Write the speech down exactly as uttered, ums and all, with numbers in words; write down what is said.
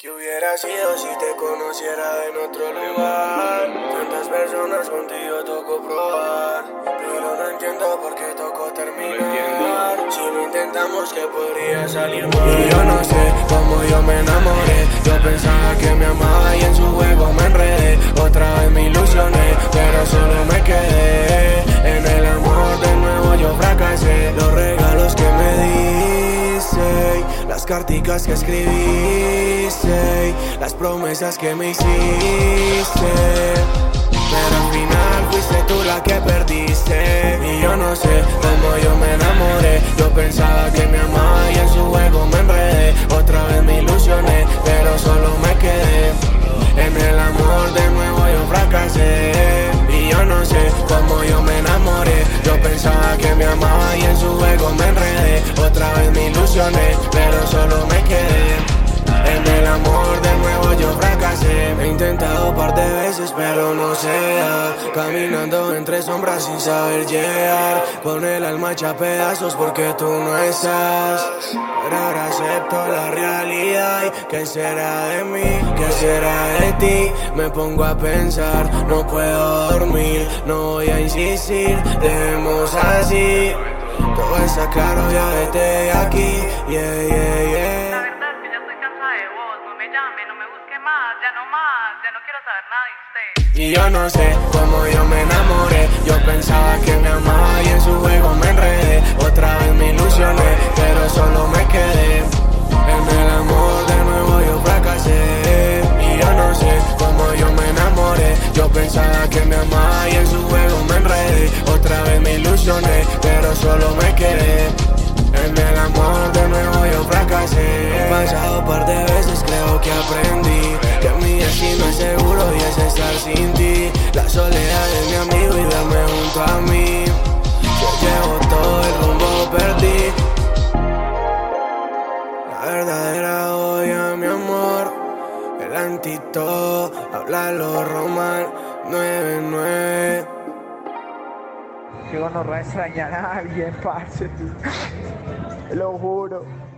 ¿Qué hubiera sido si te conociera en otro lugar? Tantas personas contigo tocó probar, pero no entiendo por qué tocó terminar. Si lo intentamos, ¿qué podría salir mal? Y yo no sé cómo yo me enamoré. Yo pensaba que me amaba y en su juego me enredé. Otra vez me ilusioné, pero solo me quedé. En el amor de nuevo yo fracasé. Los regalos que me diste, las carticas que escribiste, las promesas que me hiciste, pero al final fuiste tú la que perdiste. Y yo no sé cómo yo me enamoré. Yo pensaba que me amaba y en su juego me enredé. Otra vez me ilusioné, pero solo me quedé. En el amor de nuevo yo fracasé. Y yo no sé cómo yo me enamoré. Yo pensaba que me amaba y en su juego me enredé. Otra vez me ilusioné, pero solo me quedé. En el amor de nuevo yo fracasé. He intentado un par de veces pero no se da. Caminando entre sombras sin saber llegar, con el alma hecha pedazos porque tú no estás. Pero ahora acepto la realidad. ¿Y qué será de mí? ¿Qué será de ti? Me pongo a pensar, no puedo dormir. No voy a insistir, dejemos así. Todo está claro, ya vete de aquí. Yeah, yeah, yeah. No me busque más, ya no más, ya no quiero saber nada de usted. Y yo no sé cómo yo me enamoré. Yo pensaba que me amaba y en su juego me enredé. Otra vez me ilusioné, pero solo me quedé. En el amor de nuevo yo fracasé. Y yo no sé cómo yo me enamoré. Yo pensaba que me amaba y en su juego me enredé. Otra vez me ilusioné, pero solo me quedé. En el amor de nuevo yo fracasé. He pasado un par de veces, creo que aprendí que mi destino es seguro y es estar sin ti. La soledad de mi amigo y verme junto a mí. Yo llevo todo el rumbo, perdí. La verdadera joya, mi amor, el antito, háblalo Román nueve nueve. Que gonorrea extrañar a alguien, parce. Te lo juro.